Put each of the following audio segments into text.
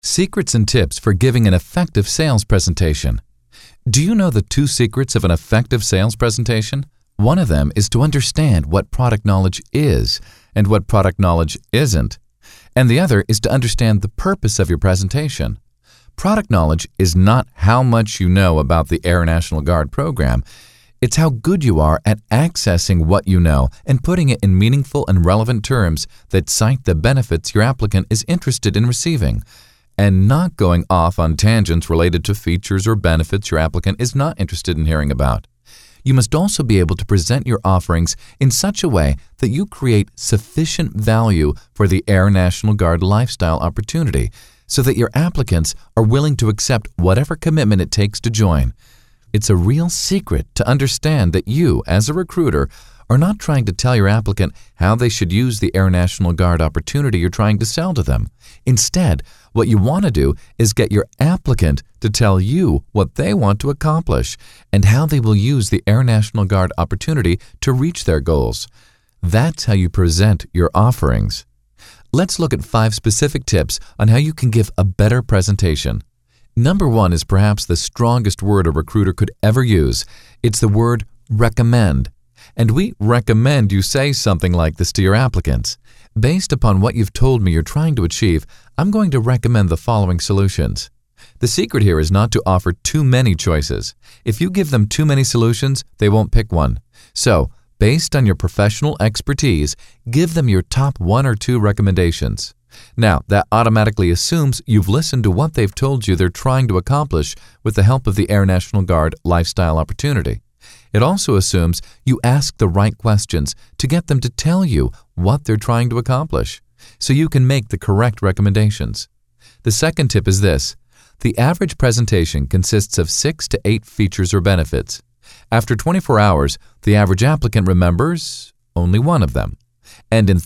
Secrets and tips for giving an effective sales presentation. Do you know the 2 secrets of an effective sales presentation? One of them is to understand what product knowledge is and what product knowledge isn't. And the other is to understand the purpose of your presentation. Product knowledge is not how much you know about the Air National Guard program. It's how good you are at accessing what you know and putting it in meaningful and relevant terms that cite the benefits your applicant is interested in receiving, and not going off on tangents related to features or benefits your applicant is not interested in hearing about. You must also be able to present your offerings in such a way that you create sufficient value for the Air National Guard lifestyle opportunity so that your applicants are willing to accept whatever commitment it takes to join. It's a real secret to understand that you, as a recruiter, are not trying to tell your applicant how they should use the Air National Guard opportunity you're trying to sell to them. Instead, what you want to do is get your applicant to tell you what they want to accomplish and how they will use the Air National Guard opportunity to reach their goals. That's how you present your offerings. Let's look at 5 specific tips on how you can give a better presentation. Number 1 is perhaps the strongest word a recruiter could ever use. It's the word recommend. And we recommend you say something like this to your applicants. Based upon what you've told me you're trying to achieve, I'm going to recommend the following solutions. The secret here is not to offer too many choices. If you give them too many solutions, they won't pick one. So, based on your professional expertise, give them your top 1 or 2 recommendations. Now, that automatically assumes you've listened to what they've told you they're trying to accomplish with the help of the Air National Guard lifestyle opportunity. It also assumes you ask the right questions to get them to tell you what they're trying to accomplish, so you can make the correct recommendations. The second tip is this. The average presentation consists of 6 to 8 features or benefits. After 24 hours, the average applicant remembers only 1 of them. And in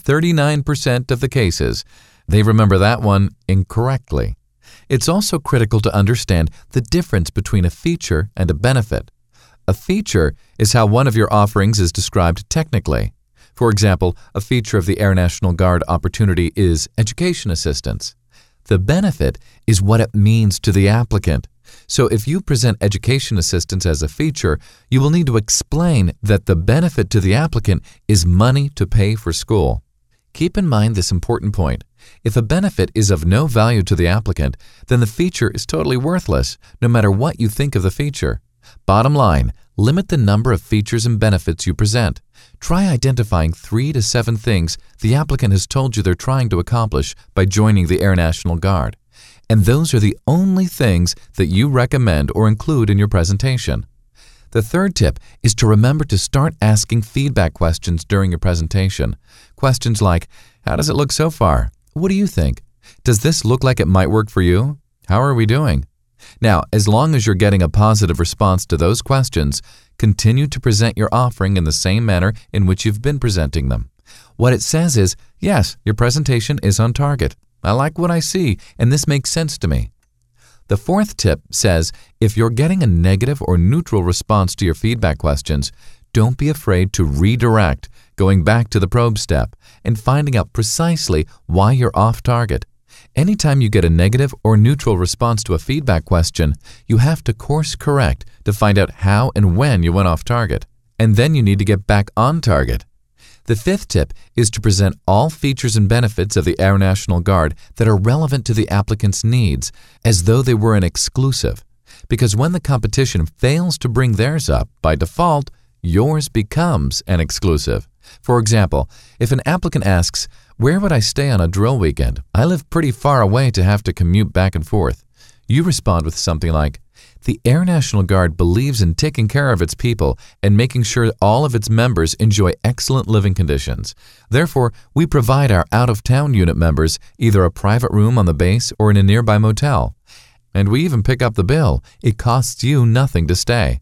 39% of the cases, they remember that one incorrectly. It's also critical to understand the difference between a feature and a benefit. A feature is how one of your offerings is described technically. For example, a feature of the Air National Guard opportunity is education assistance. The benefit is what it means to the applicant. So if you present education assistance as a feature, you will need to explain that the benefit to the applicant is money to pay for school. Keep in mind this important point. If a benefit is of no value to the applicant, then the feature is totally worthless, no matter what you think of the feature. Bottom line, limit the number of features and benefits you present. Try identifying 3 to 7 things the applicant has told you they're trying to accomplish by joining the Air National Guard. And those are the only things that you recommend or include in your presentation. The third tip is to remember to start asking feedback questions during your presentation. Questions like, how does it look so far? What do you think? Does this look like it might work for you? How are we doing? Now, as long as you're getting a positive response to those questions, continue to present your offering in the same manner in which you've been presenting them. What it says is, yes, your presentation is on target. I like what I see, and this makes sense to me. The fourth tip says, if you're getting a negative or neutral response to your feedback questions, don't be afraid to redirect, going back to the probe step, and finding out precisely why you're off target. Anytime you get a negative or neutral response to a feedback question, you have to course correct to find out how and when you went off target. And then you need to get back on target. The fifth tip is to present all features and benefits of the Air National Guard that are relevant to the applicant's needs as though they were an exclusive. Because when the competition fails to bring theirs up, by default, yours becomes an exclusive. For example, if an applicant asks, where would I stay on a drill weekend? I live pretty far away to have to commute back and forth. You respond with something like, the Air National Guard believes in taking care of its people and making sure all of its members enjoy excellent living conditions. Therefore, we provide our out-of-town unit members either a private room on the base or in a nearby motel. And we even pick up the bill. It costs you nothing to stay.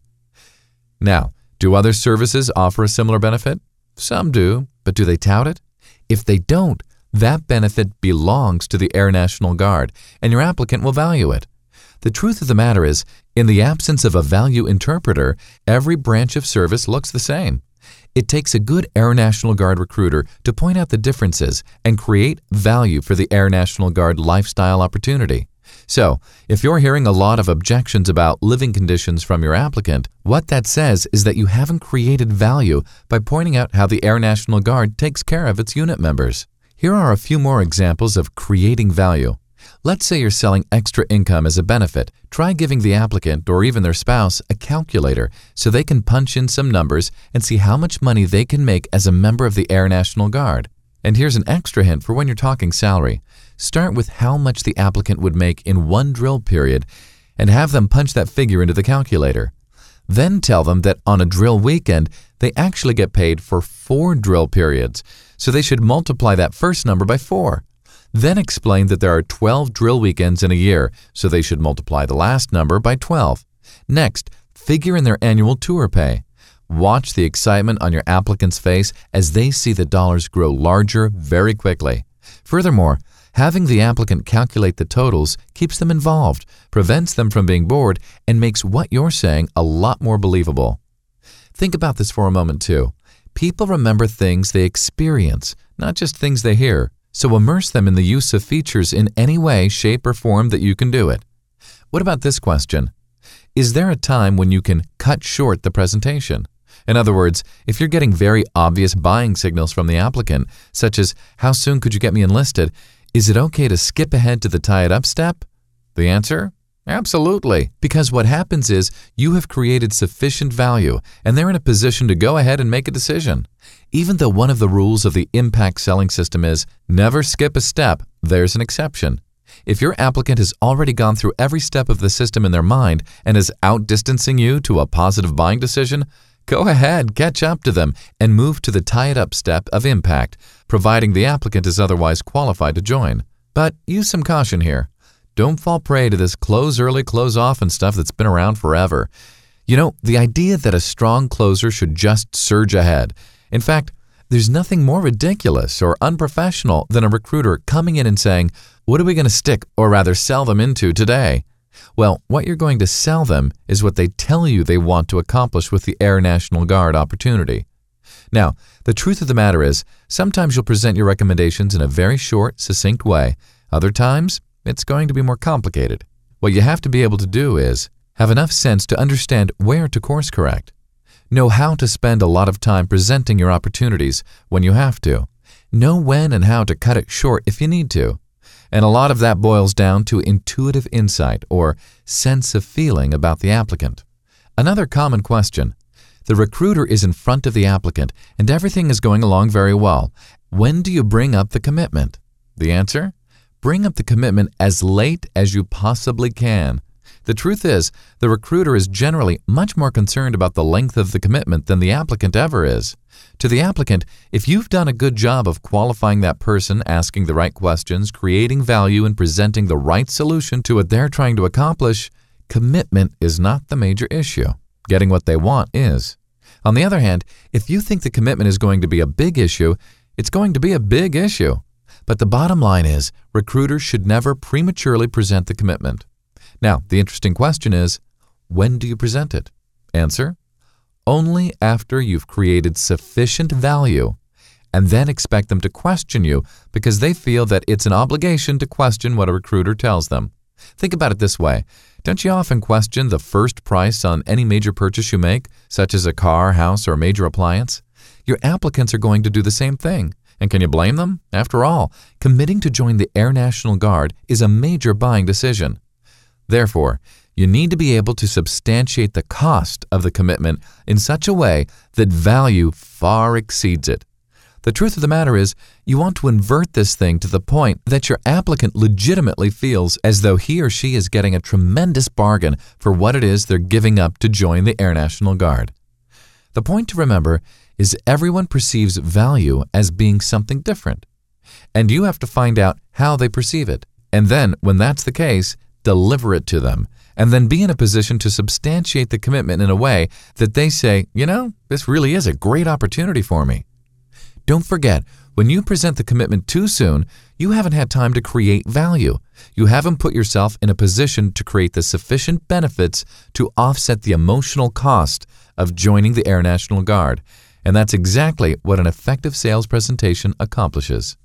Now, do other services offer a similar benefit? Some do, but do they tout it? If they don't, that benefit belongs to the Air National Guard, and your applicant will value it. The truth of the matter is, in the absence of a value interpreter, every branch of service looks the same. It takes a good Air National Guard recruiter to point out the differences and create value for the Air National Guard lifestyle opportunity. So, if you're hearing a lot of objections about living conditions from your applicant, what that says is that you haven't created value by pointing out how the Air National Guard takes care of its unit members. Here are a few more examples of creating value. Let's say you're selling extra income as a benefit. Try giving the applicant or even their spouse a calculator so they can punch in some numbers and see how much money they can make as a member of the Air National Guard. And here's an extra hint for when you're talking salary. Start with how much the applicant would make in one drill period and have them punch that figure into the calculator. Then tell them that on a drill weekend, they actually get paid for 4 drill periods, so they should multiply that first number by 4. Then explain that there are 12 drill weekends in a year, so they should multiply the last number by 12. Next, figure in their annual tour pay. Watch the excitement on your applicant's face as they see the dollars grow larger very quickly. Furthermore, having the applicant calculate the totals keeps them involved, prevents them from being bored, and makes what you're saying a lot more believable. Think about this for a moment too. People remember things they experience, not just things they hear. So immerse them in the use of features in any way, shape, or form that you can do it. What about this question? Is there a time when you can cut short the presentation? In other words, if you're getting very obvious buying signals from the applicant, such as, how soon could you get me enlisted, is it okay to skip ahead to the tie it up step? The answer? Absolutely. Because what happens is you have created sufficient value and they're in a position to go ahead and make a decision. Even though one of the rules of the impact selling system is never skip a step, there's an exception. If your applicant has already gone through every step of the system in their mind and is outdistancing you to a positive buying decision, go ahead, catch up to them, and move to the tie it up step of impact, providing the applicant is otherwise qualified to join. But use some caution here. Don't fall prey to this close early, close often stuff that's been around forever. You know, the idea that a strong closer should just surge ahead. In fact, there's nothing more ridiculous or unprofessional than a recruiter coming in and saying, what are we going to stick or rather sell them into today? Well, what you're going to sell them is what they tell you they want to accomplish with the Air National Guard opportunity. Now, the truth of the matter is, sometimes you'll present your recommendations in a very short, succinct way. Other times, it's going to be more complicated. What you have to be able to do is have enough sense to understand where to course correct. Know how to spend a lot of time presenting your opportunities when you have to. Know when and how to cut it short if you need to. And a lot of that boils down to intuitive insight or sense of feeling about the applicant. Another common question. The recruiter is in front of the applicant and everything is going along very well. When do you bring up the commitment? The answer? Bring up the commitment as late as you possibly can. The truth is, the recruiter is generally much more concerned about the length of the commitment than the applicant ever is. To the applicant, if you've done a good job of qualifying that person, asking the right questions, creating value, and presenting the right solution to what they're trying to accomplish, commitment is not the major issue. Getting what they want is. On the other hand, if you think the commitment is going to be a big issue, it's going to be a big issue. But the bottom line is, recruiters should never prematurely present the commitment. Now, the interesting question is, when do you present it? Answer: only after you've created sufficient value, and then expect them to question you because they feel that it's an obligation to question what a recruiter tells them. Think about it this way. Don't you often question the first price on any major purchase you make, such as a car, house, or a major appliance? Your applicants are going to do the same thing. And can you blame them? After all, committing to join the Air National Guard is a major buying decision. Therefore, you need to be able to substantiate the cost of the commitment in such a way that value far exceeds it. The truth of the matter is, you want to invert this thing to the point that your applicant legitimately feels as though he or she is getting a tremendous bargain for what it is they're giving up to join the Air National Guard. The point to remember is everyone perceives value as being something different, and you have to find out how they perceive it. And then, when that's the case, deliver it to them, and then be in a position to substantiate the commitment in a way that they say, you know, this really is a great opportunity for me. Don't forget, when you present the commitment too soon, you haven't had time to create value. You haven't put yourself in a position to create the sufficient benefits to offset the emotional cost of joining the Air National Guard. And that's exactly what an effective sales presentation accomplishes.